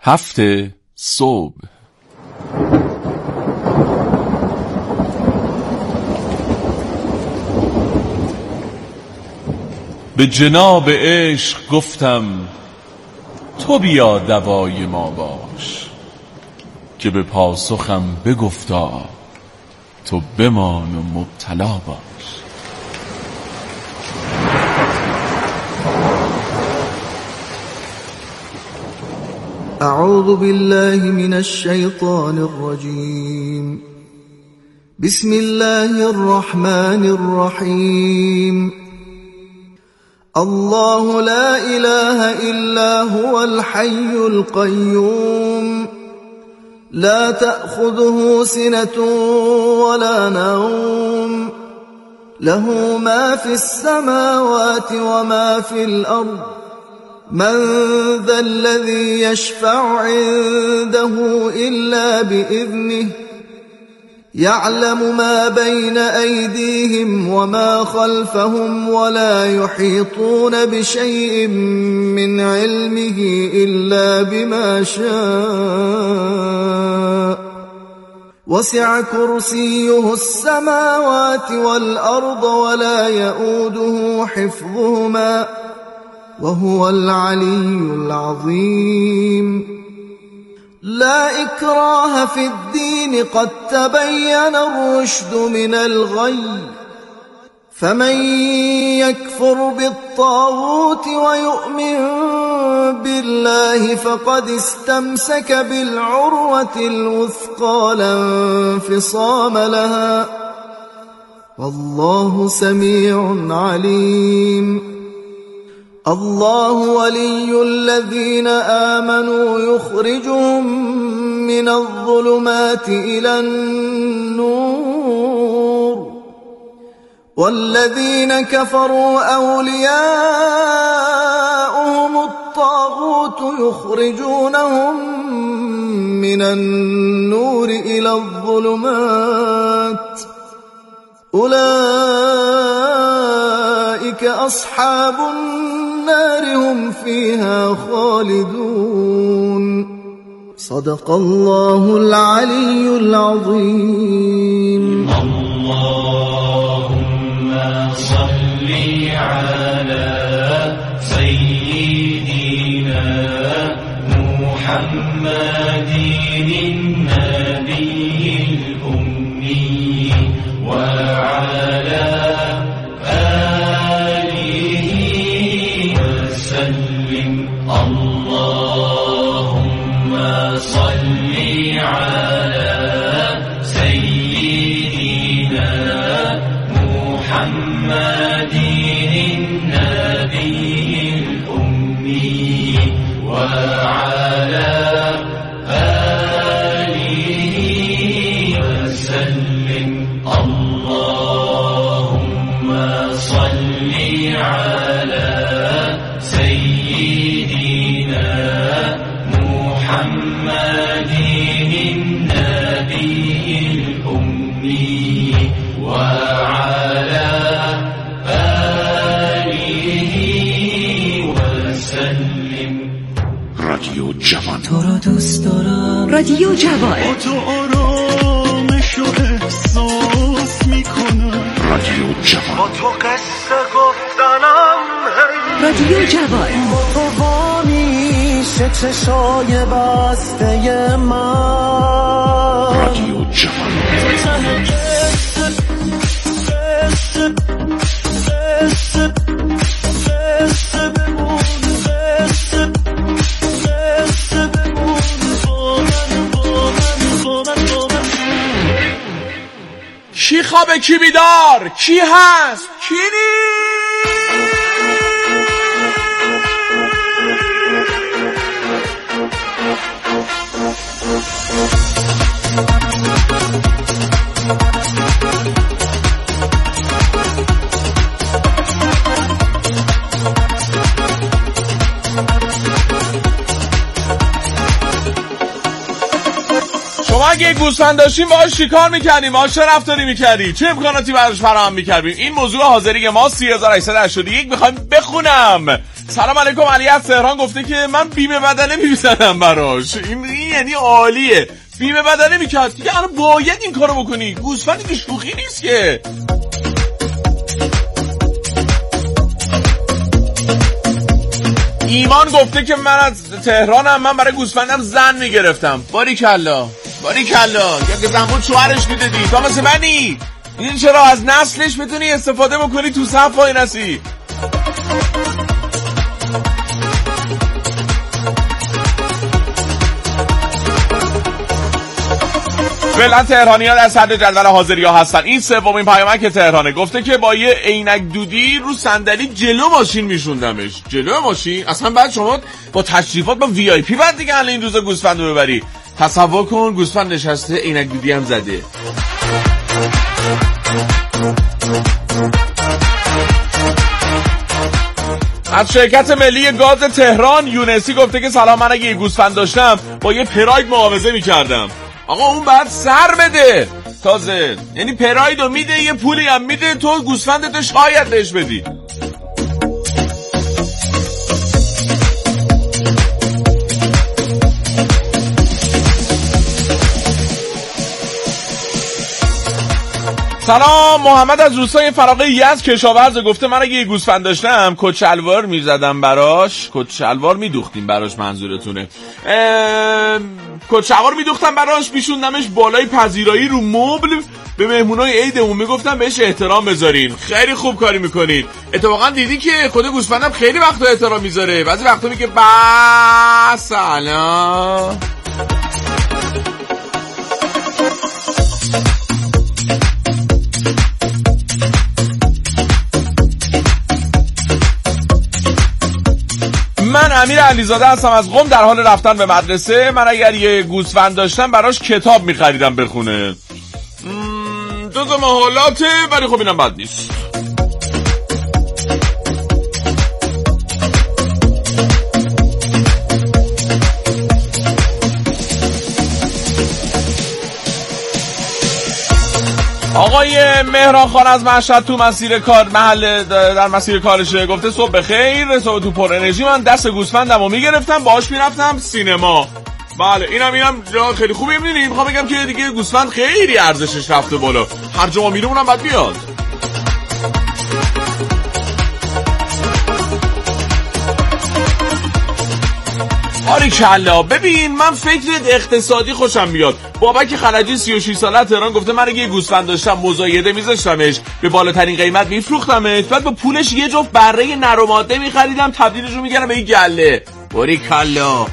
هفته صبح. به جناب عشق گفتم تو بیا دوای ما باش، که به پاسخم بگفتا تو بمان و مبتلا باش. اعوذ بالله من الشیطان الرجیم. بسم الله الرحمن الرحیم. الله لا إله إلا هو الحي القيوم لا تأخذه سنة ولا نوم له ما في السماوات وما في الأرض من ذا الذي يشفع عنده إلا بإذنه يعلم ما بين أيديهم وما خلفهم ولا يحيطون بشيء من علمه إلا بما شاء وسع كرسيه السماوات والأرض ولا يؤوده حفظهما وهو العلي العظيم. لا إكراه في الدين قد تبين الرشد من الغي فمن يكفر بالطاغوت ويؤمن بالله فقد استمسك بالعروة الوثقى لا انفصام لها والله سميع عليم. الله ولي الذين آمنوا يخرجهم من الظلمات إلى النور والذين كفروا أولياؤهم الطاغوت يخرجونهم من النور إلى الظلمات أولئك أصحاب النار هم فيها خالدون. صدق الله العلي العظيم. اللهم صل على سيدنا محمد النبي الأمي وعلى اللهم صل على سيدنا محمد النبي الأمي وعلى آله وسلم. اللهم صل على سيدنا محمد النبي الأمي وعلى آله وسلم. رادیو جوان تو رو دوست دارم. رادیو جوان با تو آرامش و احساس میکنم. رادیو جوان با تو قصه گفتنم. رادیو جوان با تو همیشه چشای بسته من. رادیو جوان کی خوابه کی بیدار، کی هست کی نیست. اگه گوسفند داشتیم باهاش چیکار میکردیم؟ باهاش چه رفتاری میکردی؟ چه امکاناتی براش فراهم میکردیم؟ این موضوع حاضری ما 3881 میخوایم بخونم. سلام علیکم، علی از تهران گفته که من بیمه بدنه میزنم براش. این یعنی عالیه، بیمه بدنه میکرد دیگه، الان باید این کارو بکنی. گوسفندی که شوخی نیست که. ایمان گفته که من از تهرانم، من برای گوسفندم زن میگرفتم. باریکلا یا که زن بود شوهرش میدادی. تا مثل منی این چرا از نسلش بتونی استفاده بکنی تو صف وای نسی. فعلا تهرانی‌ها در صدر جدول حاضری‌ها هستن. این سومین پیامک تهرانه. گفته که با یه عینک دودی رو صندلی جلو ماشین میشوندمش. جلو ماشین؟ اصلا بعد شما با تشریفات با وی آی پی بعد دیگه الان این روزا گوسفند رو ببری. تصور کن گوسفند نشسته عینک دودی هم زده. از شرکت ملی گاز تهران یونسی گفته که سلام، من اگه یه گوسفند داشتم با یه پراید معاوضه میکردم. آقا اون بعد سر بده تازه، یعنی پرایدو میده یه پولی هم میده، تو گوسفندتو شاید بهش بدی. سلام، محمد از روستای فراغه یزد کشاورز گفته من اگه یه گوسفند داشتم کچلوار میزدم براش. کچلوار میدوختیم براش منظورتونه؟ کچلوار میدوختم براش، میشوندمش بالای پذیرایی رو مبل، به مهمونای عیدمون میگفتم بهش احترام بذارین. خیلی خوب کاری میکنید. اتفاقا دیدی که خود گوسفندم خیلی وقتا احترام میذاره، بعضی وقتا میگه با سلام. من امیر علیزاده هستم از قم، در حال رفتن به مدرسه. من اگر یه گوسفند داشتم براش کتاب میخریدم بخونه. جزء محالاته، ولی خب اینم بد نیست. آقای مهران خان از مشهد تو مسیر کار در مسیر کارشه گفته صبح بخیر، صبح تو پر انرژی من دست گوسفندمو میگرفتم باهاش میرفتم سینما. بله اینم جا خیلی خوبه. میبینید میخوام بگم که دیگه گوسفند خیلی ارزشش رفته بالا، هر جا ما میره اونم باید بیاد. باریکلا. ببین من فکرت اقتصادی خوشم میاد. بابک خلجی 36 ساله تهران گفته من اگه یه گوسفند داشتم مزایده میذاشتمش، به بالاترین قیمت میفروختمش، بعد با پولش یه جفت بره نر و ماده میخریدم، تبدیلش رو میکردم به یه گله. باریکلا.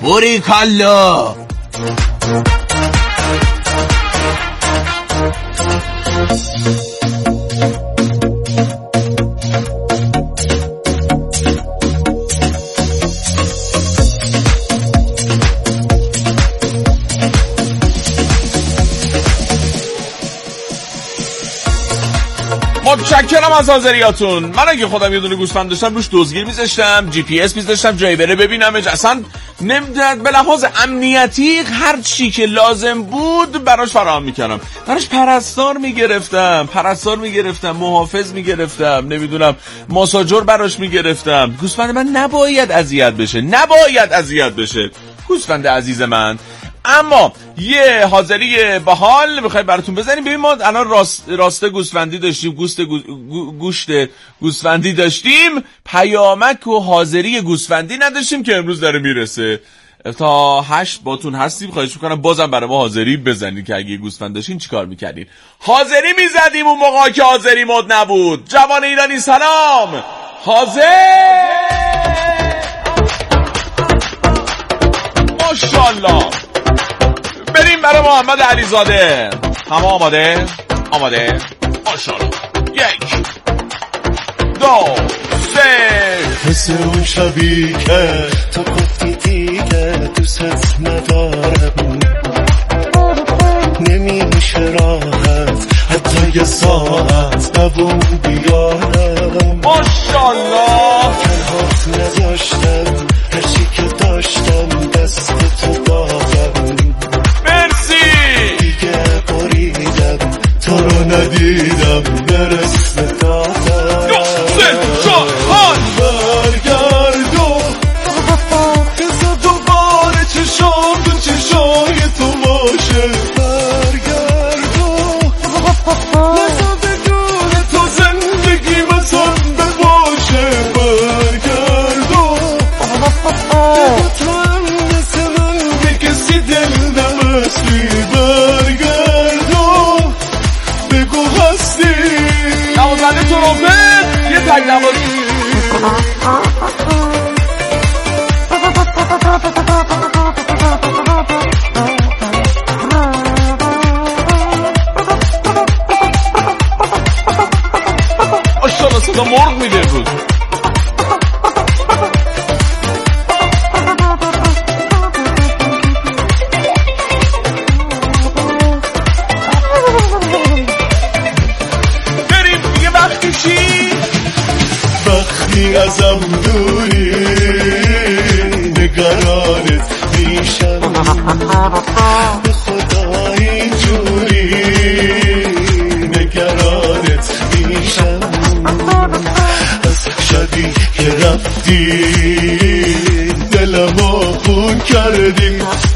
متشکرم از حاضریاتون. من اگه خودم یه دونه گوسفند داشتم روش دزگیر میذاشتم، جی پی اس میذاشتم جایی بره ببینمش، اصلا نمیداد، به لحاظ امنیتی هر چی که لازم بود براش فراهم میکردم. براش پرستار میگرفتم، محافظ میگرفتم، نمیدونم ماساژور براش میگرفتم. گوسفند من نباید اذیت بشه گوسفند عزیز من. اما یه حاضری باحال میخوایم براتون بزنیم. ببین ما الان راسته گوسفندی داشتیم، گوشت گوسفندی داشتیم، پیامک و حاضری گوسفندی نداشتیم که امروز داره میرسه. تا 8 باتون هستیم، خواهش میکنم بازم برای ما حاضری بزنید که اگه گوسفند داشتین چیکار میکردین. حاضری میزدیم اون موقع که حاضری مد نبود. جوان ایرانی سلام، حاضر ماشاءالله. بریم برای محمد علیزاده. همه آماده؟ ماشاءالله. 1 2 3. حس اون شبی که تو گفتی دیگه دوست ندارم، نمیشه راحت حتی یه ساعت دووم بیارم. ماشاءالله. تنهات نذاشتم، هرچی که داشتم دست تو دادم. مرسی. دیگه بریدم تو رو ندیدم، برس دادم. برگرد تا مرغ میده بود. بریم دیگه. وقتی چی؟ وقتی ازم دوری نگرانت میشم، به خدا اینجوری نگرانت میشم. از شبی که رفتی دلمو خون کردی،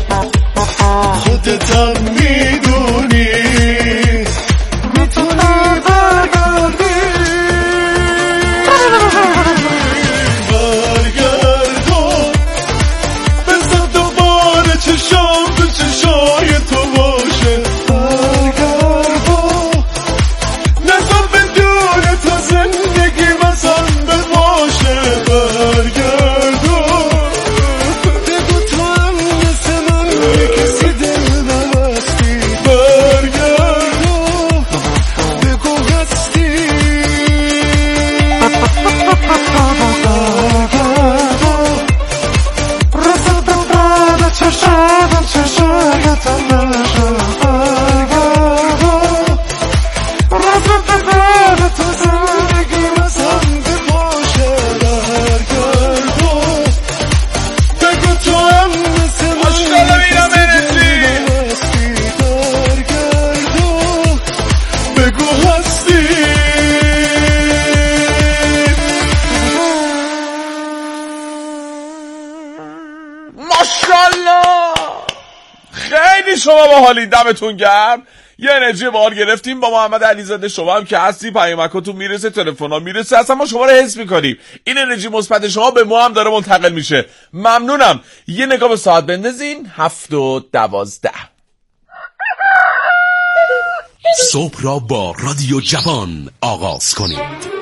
خودتم میدونی میتونی برگردی. برگردو بزن دوباره چشام به چشای تو باشه. برگردو نزن بدون تو زندگی مزن باشه. برگردو بگو تو هم مثل من کسی دل نبستی. برگردو بگو هستی. شما با حالی دمتون گرم. یه انرژی بار گرفتیم با محمد علیزاده. شما هم که هستی پیامکاتون میرسه، تلفن‌ها میرسه، اصلا ما شما رو حس میکنیم. این انرژی مثبت شما به ما هم داره منتقل میشه. ممنونم. یه نگاه به ساعت بندازین. 7:12. صبح را با رادیو جوان آغاز کنید.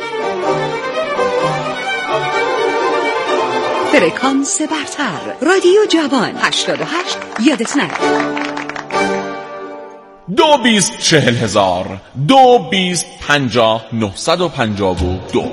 فرکانس برتر رادیو جوان 88. یادت نره 2-20-40,000 2-20-50-952.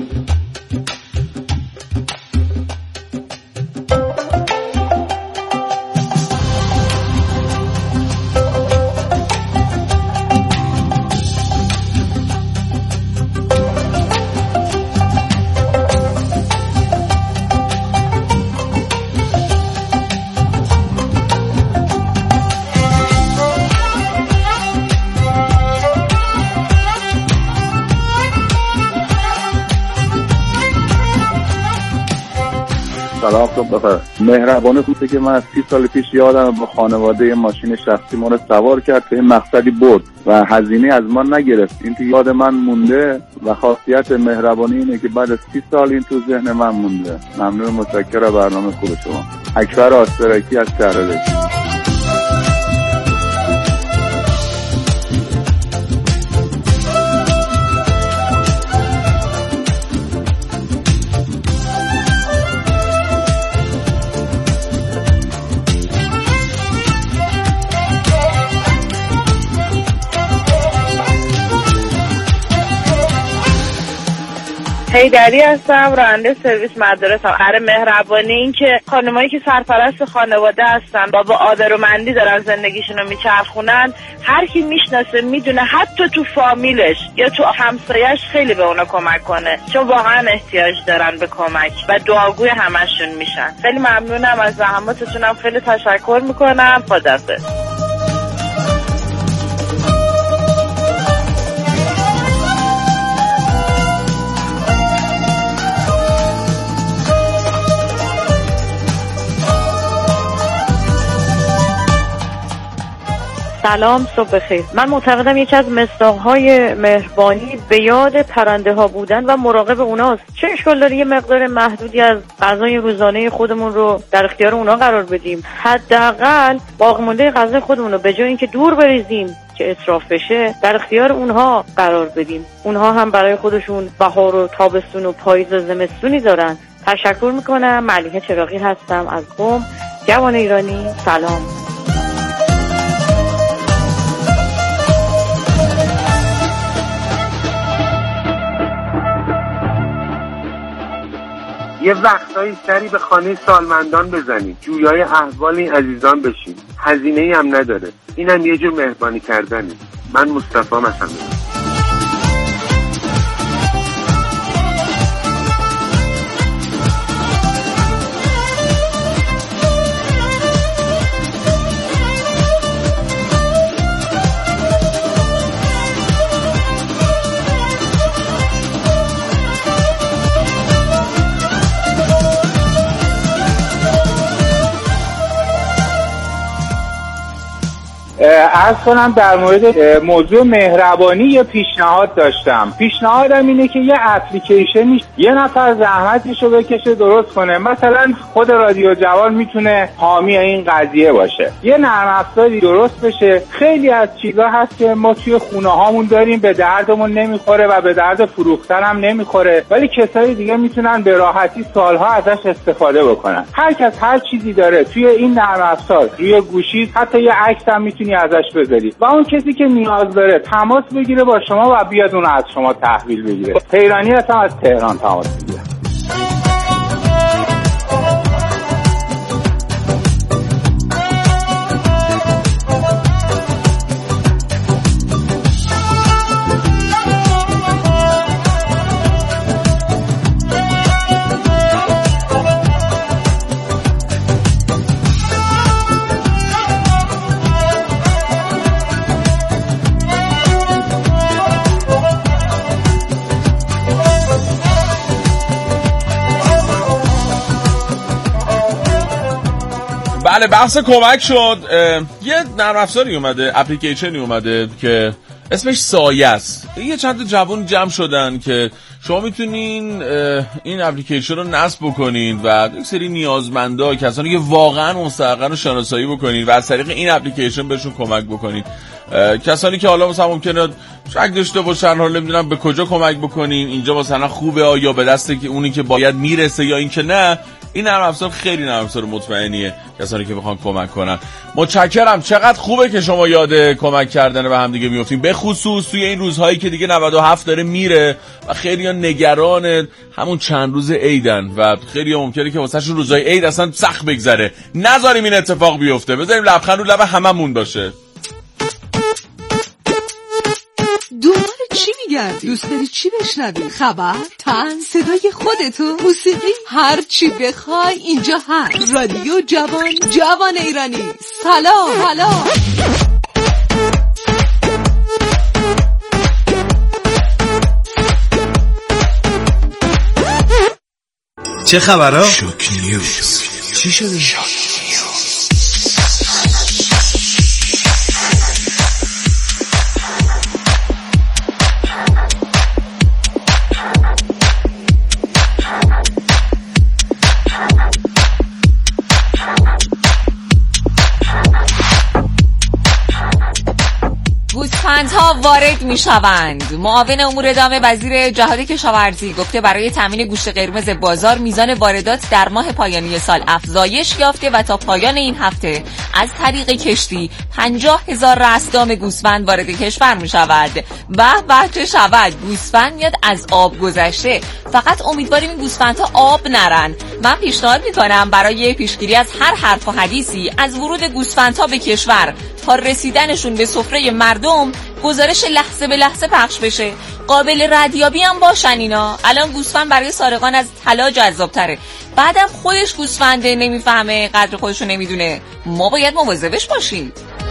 سلام صبح بخیر. مهربانه بوده که من از 30 سال پیش یادم با خانواده ماشین شخصی ما رو سوار کرد تا این مقصدی برد و هزینه از ما نگرفت. این تو یاد من مونده و خاصیت مهربانی اینه که بعد از 30 سال این تو ذهن من مونده. ممنون، متشکرم. برنامه خوب شما. اکبر آسترکی از شهرده. هیدری هستم، راننده سرویس مدارسم. مهربانی این که خانمایی که سرپرست خانواده هستن با آبرومندی دارن زندگیشونو میچرخونن، هر کی میشناسه میدونه حتی تو فامیلش یا تو همسایه‌اش خیلی به اونا کمک کنه، چون واقعا احتیاج دارن به کمک و دعاگوی همشون میشن. خیلی ممنونم از زحماتتونم، خیلی تشکر میکنم. خداحافظ. سلام، صبح بخیر. من معتقدم یکی از مصداق‌های مهربانی به یاد پرنده ها بودن و مراقب اوناست. چه اشکال داره یه مقدار محدودی از غذای روزانه خودمون رو در اختیار اونا قرار بدیم؟ حداقل باقی مونده غذای خودمون رو به جای اینکه دور بریزیم که اسراف بشه در اختیار اونها قرار بدیم. اونها هم برای خودشون بهار و تابستون و پاییز و زمستونی دارن. تشکر میکنم. ملیحه چراغی هستم از قم. جوان ایرانی، سلام. یه وقتایی سری به خانه سالمندان بزنید، جویای احوال این عزیزان بشین، هزینه‌ای هم نداره. اینم یه جور مهربانی کردنه. من مصطفی مثلا. عرض کنم در مورد موضوع مهربانی یه پیشنهاد داشتم. پیشنهادم اینه که یه اپلیکیشنی یه نفر زحمتشو بکشه درست کنه. مثلا خود رادیو جوان میتونه حامی این قضیه باشه. یه نرم افزاری درست بشه. خیلی از چیزا هست که ما توی خونه هامون داریم به دردمون نمیخوره و به درد فروختن هم نمیخوره، ولی کسای دیگه میتونن به راحتی سالها ازش استفاده بکنن. هر کس هر چیزی داره توی این نرم افزار روی گوشی، حتی یه عکس هم میتونی ازش بذاری و اون کسی که نیاز داره تماس بگیره با شما و بیاد اون از شما تحویل بگیره. پیرانی هستم از تهران تماس میگیرم. بله بحث کمک شد. یه نرم افزاری اومده، اپلیکیشنی اومده که اسمش سایه است. یه چند تا جوان جمع شدن که شما میتونین این اپلیکیشن رو نصب بکنین و یک سری نیازمندا، کسانی که واقعا مستحقن رو شناسایی بکنین و از طریق این اپلیکیشن بهشون کمک بکنین. کسانی که حالا مثلا ممکنه شک داشته باشن، حالا نمیدونم به کجا کمک بکنین، اینجا مثلا خوبه یا به دست که اونی که باید میرسه یا این که نه. این نرم افزار خیلی نرم افزار مطمئنیه کسانی که بخوان کمک کنن. متشکرم. چقدر خوبه که شما یاد کمک کردن به هم دیگه میافتین، به خصوص توی این روزهایی که دیگه 97 داره میره و خیلی‌ها نگران همون چند روز عیدن و خیلی‌ها ممکنه که واسهشون روزهای عید اصلا سخت بگذره. نذاریم این اتفاق بیفته، بذاریم لبخند رو لب هممون باشه. دنبال چی میگردی؟ دوست داری چی بشنوی؟ خبر؟ تن؟ صدای خودتو؟ موسیقی؟ هر چی بخوای اینجا هست. رادیو جوان، جوان ایرانی. سلام. چه خبرها؟ شوک نیوز. چی شده؟ گوسفندها وارد میشوند. معاون امور دام وزیر جهاد کشاورزی گفته برای تامین گوشت قرمز بازار میزان واردات در ماه پایانی سال افزایش یافته و تا پایان این هفته از طریق کشتی 50,000 رأسدام گوسفند وارد کشور میشود. به چه شود، گوسفند میاد از آب گذشته. فقط امیدواریم این گوسفندها آب نرن. من پیشنهاد میکنم برای پیشگیری از هر حرف و حدیثی از ورود گوسفندها به کشور تا رسیدنشون به سفره مردم گزارش لحظه به لحظه پخش بشه. قابل ردیابی هم باشن اینا. الان گوسفند برای سارقان از طلا جذاب‌تره. بعدم خودش گوسفنده، نمیفهمه، قدر خودشو نمیدونه. ما باید مواظبش باشیم.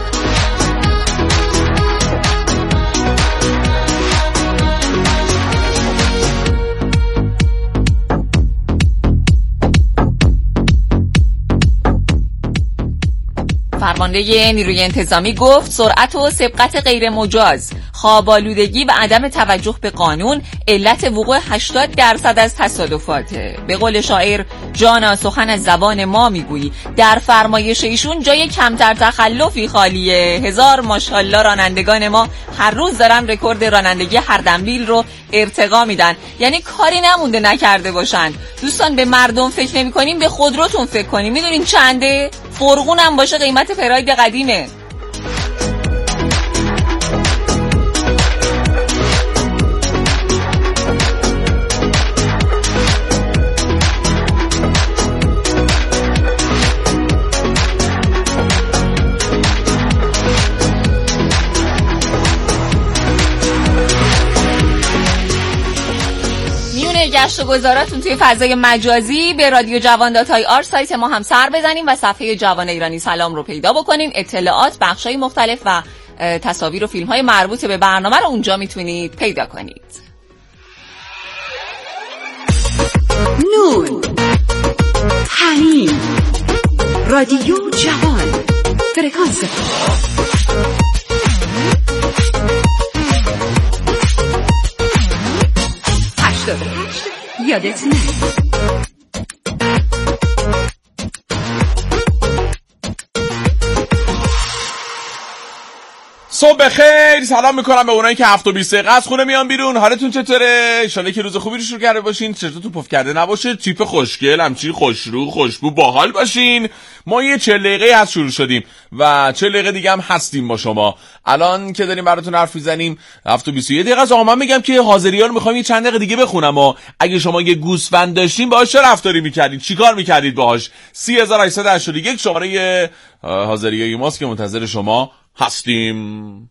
فرمانده نیروی انتظامی گفت سرعت و سبقت غیر مجاز، خواب‌آلودگی و عدم توجه به قانون علت وقوع 80% از تصادفاته. به قول شاعر جانا سخن از زبان ما میگویی، در فرمایش ایشون جای کمتر تخلفی خالیه. 1000 ماشاءالله رانندگان ما هر روز دارن رکورد رانندگی هر دنبیل رو ارتقا میدن. یعنی کاری نمونده نکرده باشن. دوستان به مردم فکر نمی کنیم، به خودروتون فکر کنیم. میدونین چنده؟ فرغون هم باشه قیمت پراید قدیمه. گشت و گذاراتون توی فضای مجازی به رادیو جوان.ir سایت ما هم سر بزنیم و صفحه جوان ایرانی سلام رو پیدا بکنین. اطلاعات، بخشای مختلف و تصاویر و فیلم‌های مربوط به برنامه رو اونجا میتونید پیدا کنید. نون حنین رادیو جوان فرکانس 88 یادت نه. صبح بخیر، سلام میکنم به اونایی که 7 و 20 دقیقه از خونه میان بیرون. حالتون چطوره؟ ان شاءالله که روز خوبی رو شروع کرده باشین. چطور تو پف کرده نباشه، تیپ خوشگل، همچین خوشرو، خوشبو، باحال باشین. ما یه 40 دقیقه از شروع شدیم و 40 دقیقه دیگه هم هستیم با شما. الان که داریم براتون حرف میزنیم 7 و 21 دقیقه است. آقا من میگم که حاضری‌ها رو میخوام یه چند دقیقه دیگه بخونم و اگه شما یه گوسفند داشتین باهاش چه رفتاری میکردین؟ چیکار میکردید باهاش؟ 3881 شماره حاضریای ماست که منتظر شما هستیم.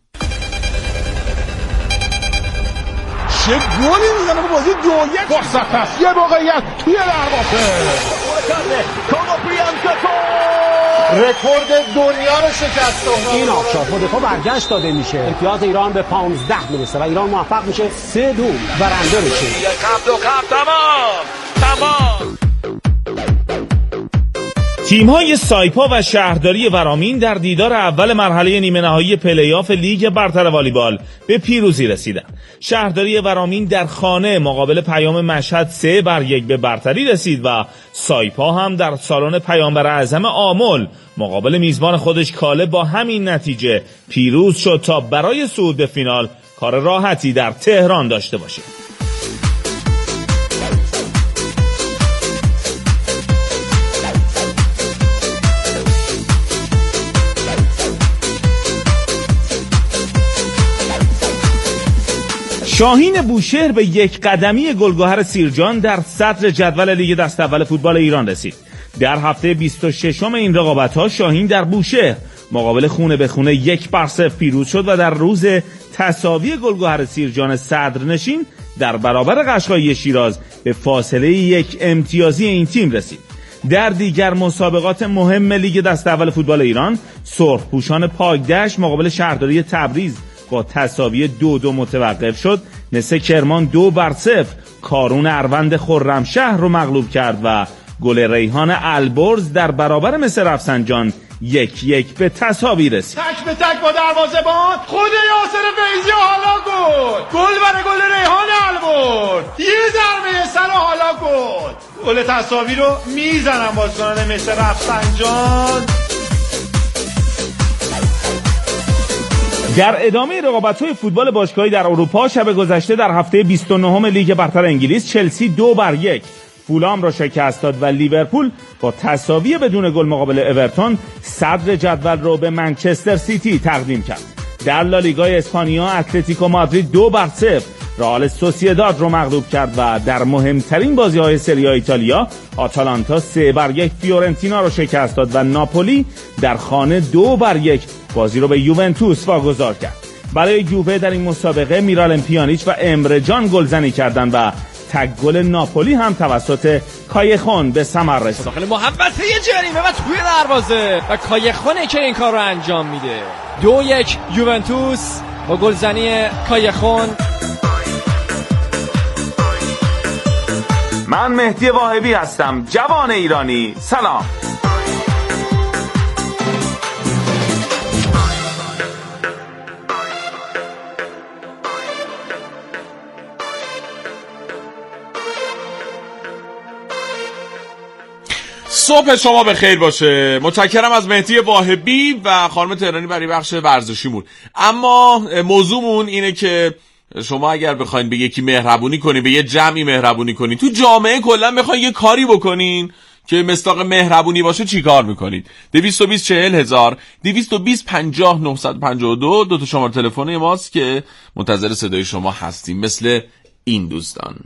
چه گلی میزنه به بازی 2-1 فرصت هست، یه موقعیت توی دروازه، رکورد دنیا رو شکست. این آفشار با دفاع برگشت داده میشه، امتیاز ایران به 15 میرسه و ایران موفق میشه 3-2 برنده بشه. تمام. تیم‌های سایپا و شهرداری ورامین در دیدار اول مرحله نیمه نهایی پلی‌آف لیگ برتر والیبال به پیروزی رسیدند. شهرداری ورامین در خانه مقابل پیام مشهد 3-1 به برتری رسید و سایپا هم در سالن پیامبر اعظم آمل مقابل میزبان خودش کاله با همین نتیجه پیروز شد تا برای صعود به فینال کار راحتی در تهران داشته باشه. شاهین بوشهر به یک قدمی گلگهر سیرجان در صدر جدول لیگ دست اول فوتبال ایران رسید. در هفته 26 این رقابت‌ها شاهین در بوشهر مقابل خونه به خونه 1-0 پیروز شد و در روز تساوی گلگهر سیرجان صدرنشین در برابر قشقایی شیراز به فاصله 1 امتیازی این تیم رسید. در دیگر مسابقات مهم لیگ دست اول فوتبال ایران سرخپوشان پاکدشت مقابل شهرداری تبریز با تساوی 2-2 متوقف شد. نسه کرمان 2-0 کارون اروند خرمشهر رو مغلوب کرد و گل ریحان البرز در برابر مس رفسنجان 1-1 به تساوی رسید. تک به تک با دروازه‌بان خود یاسر فیضی حالا گل برای گل ریحان البرز، یه ضربه سر حالا گل تساوی رو میزنن بازیکنان مس رفسنجان. در ادامه رقابت‌های فوتبال باشگاهی در اروپا شب گذشته در هفته 29 لیگ برتر انگلیس چلسی 2-1 فولام را شکست داد و لیورپول با تساوی بدون گل مقابل اورتون صدر جدول را به منچستر سیتی تقدیم کرد. در لالیگای اسپانیا اتلتیکو مادرید 2-0 رئال سوسییداد رو مغلوب کرد و در مهمترین بازی‌های سری آ ایتالیا آتالانتا 3-1 فیورنتینا رو شکست داد و ناپولی در خانه 2-1 بازی رو به یوونتوس واگذار کرد. برای یووه در این مسابقه میرالم پیانیچ و امره جان گلزنی کردند و تک گل ناپولی هم توسط کایخون به ثمر رسید. داخل محوطه جریمه و توی دروازه و کایخونه که این کار رو انجام میده. 2-1 یوونتوس با گلزنی کایخون. من مهدی واهبی هستم، جوان ایرانی. سلام. صبح شما به خیر باشه. متشکرم از مهدی واهبی و خانم تهرانی برای بخش ورزشیمون. اما موضوعمون اینه که شما اگر بخواید به یکی مهربونی کنین، به یه جمعی مهربونی کنین، تو جامعه کلا بخواید یه کاری بکنین که مصداق مهربونی باشه، چی کار میکنید؟ 220 40 هزار 220 50 952 دو تا شماره تلفن ماست که منتظر صدای شما هستیم، مثل این دوستان.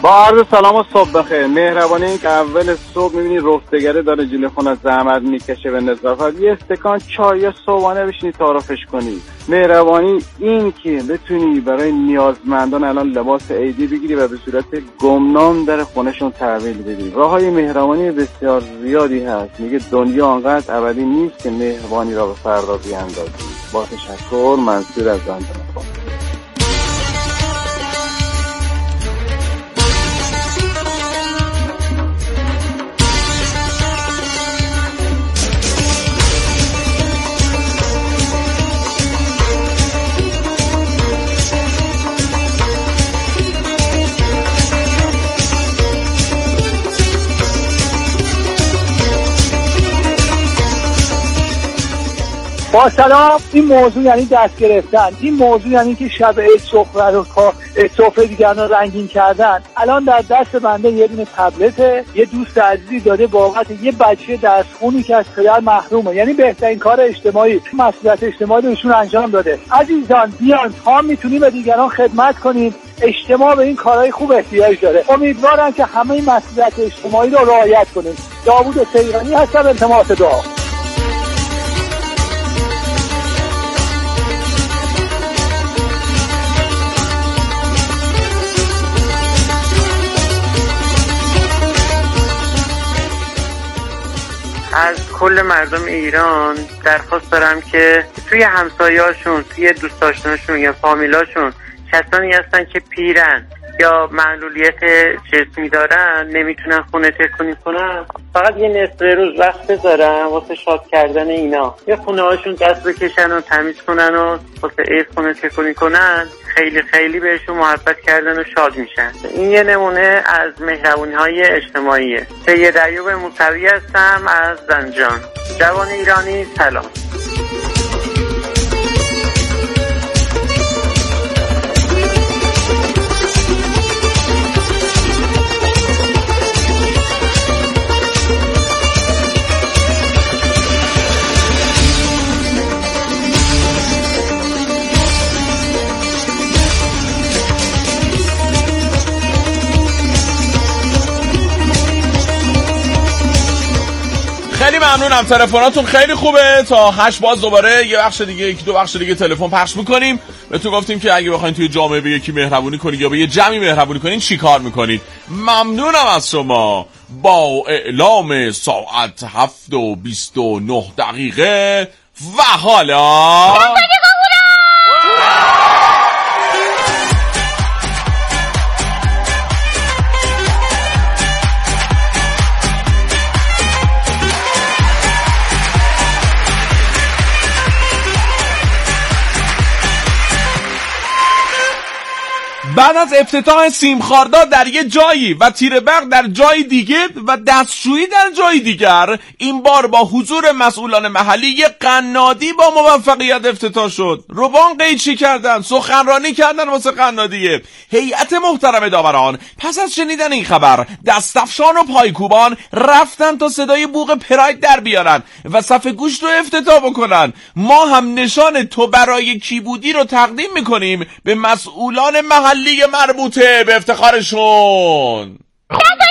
با عرض سلام و صبح بخیر. مهربانی این که اول صبح میبینی رفتگره داره جلوی خونه زحمت میکشه به نظافت، یه استکان چای یا صبحانه بشینی تعارفش کنی. مهربانی این که بتونی برای نیازمندان الان لباس عیدی بگیری و به صورت گمنام در خونهشون تحویل بدی. راههای مهربانی بسیار زیادی هست. میگه دنیا انقدر ابدی نیست که مهربانی را به فردا بیاندازی. با تشکر، منصور از زندان. با سلام. این موضوع یعنی دست گرفتن، این موضوع یعنی که شب عید سفره دیگران رو رنگین کردن. الان در دست بنده یه دونه تبلته، یه دوست عزیزی داده بابت یه بچه درسخونی که از پدر محرومه، یعنی بهترین کار اجتماعی، مسئولیت اجتماعی رو ایشون انجام داده. عزیزان بیان تا میتونیم به دیگران خدمت کنیم. اجتماع به این کارهای خوب احتیاج داره. امیدوارم که همه این مسئولیت اجتماعی رو رعایت کنیم. داوود سیغانی هستم، التماس دعا. از کل مردم ایران درخواست دارم که توی همسایه‌هاشون، توی دوست داشتنشون یا فامیلاشون کسانی هستن که پیرن یا معلولیت جسمی دارن، نمیتونن خونه تکونی کنن، فقط یه نصف روز وقت بذارن واسه شاد کردن اینا، یه خونه هاشون دست بکشن و تمیز کنن و واسه عید خونه تکونی کنن. خیلی خیلی بهشون محبت کردن و شاد میشن. این یه نمونه از مهربونی‌های اجتماعیه. سید ایوب موسوی هستم از زنجان. جوان ایرانی سلام. خیلی ممنونم، تلفناتون خیلی خوبه. تا 8 باز دوباره یه بخش دیگه، یکی دو بخش دیگه تلفن پخش میکنیم. بهتون گفتیم که اگه بخواید توی جامعه به یکی مهربونی کنید یا به یه جمعی مهربونی کنید چی کار میکنید. ممنونم از شما. با اعلام ساعت 7:29 و حالا بعد از افتتاح سیمخاردار در یه جایی و تیر برق در جای دیگه و دستشویی در جای دیگر، این بار با حضور مسئولان محلی یه قنادی با موفقیت افتتاح شد. روبان قیچی کردن، سخنرانی کردن واسه قنادیه. هیئت محترم داوران پس از شنیدن این خبر دستفشان و پایکوبان رفتن تا صدای بوق پراید در بیارن و صف گوشت رو افتتاح بکنن. ما هم نشان تو برای کی بودی رو تقدیم میکنیم به مسئولان محلی مربوطه به افتخارشون.